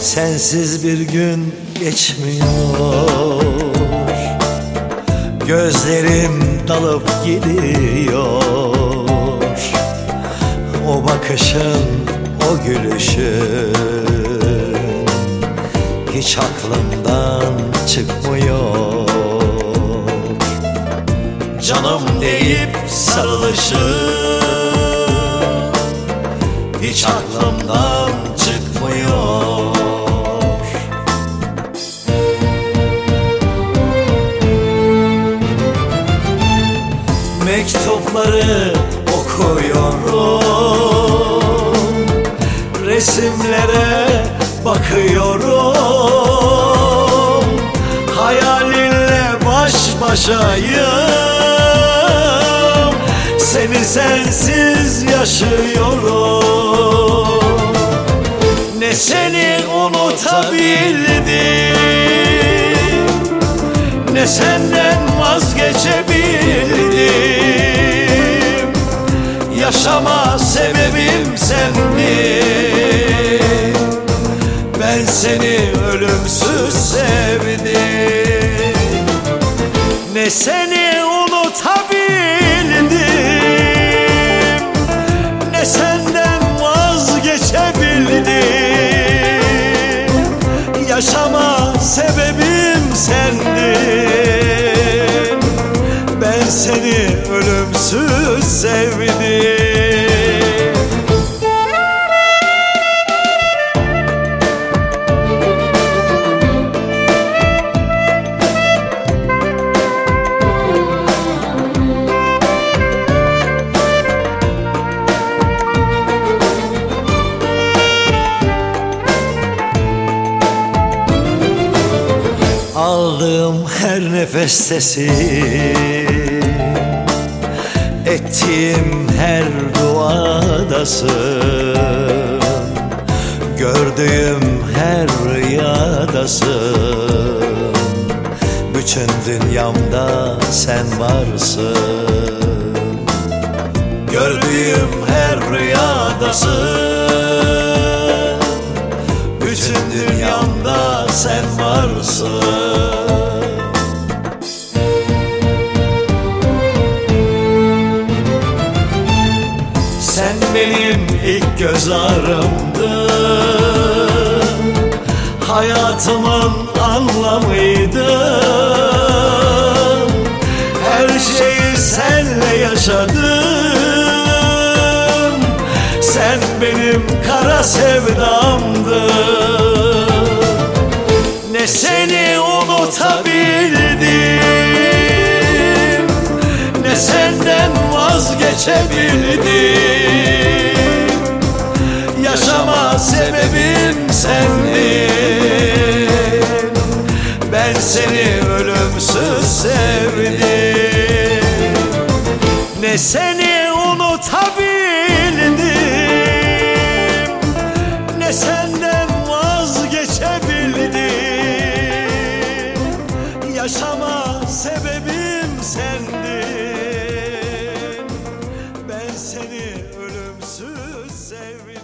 sensiz bir gün geçmiyor. Gözlerim dalıp gidiyor. O bakışın, o gülüşün hiç aklımdan çıkmıyor. Canım deyip sarılışın hiç aklımdan çıkmıyor. Mektupları okuyorum, resimlere bakıyorum. Hayalinle baş başayım, seni sensiz yaşıyorum. Ne seni unutabildim, ne senden vazgeçebildim. Yaşama sebebim sendin, ben seni ölümsüz sevdim. Ne seni unutabildim, ne senden vazgeçebildim. Yaşama sebebim sendin, ben seni ölümsüz sevdim. Aldığım her nefestesin, ettiğim her duadasın. Gördüğüm her rüyadasın. Bütün dünyamda sen varsın. Gördüğüm her rüyadasın. Bütün dünyamda sen varsın. Sen benim ilk göz ağrımdın, hayatımın anlamıydın. Her şeyi senle yaşadım, sen benim kara sevdamdın. Ne seni unutabildim, ne senden vazgeçebildim. Yaşama sebebim sendin, ben seni ölümsüz sevdim. Ne seni unutabildim, ne senden vazgeçebildim. Yaşama sebebim sendin, ben seni ölümsüz sevdim.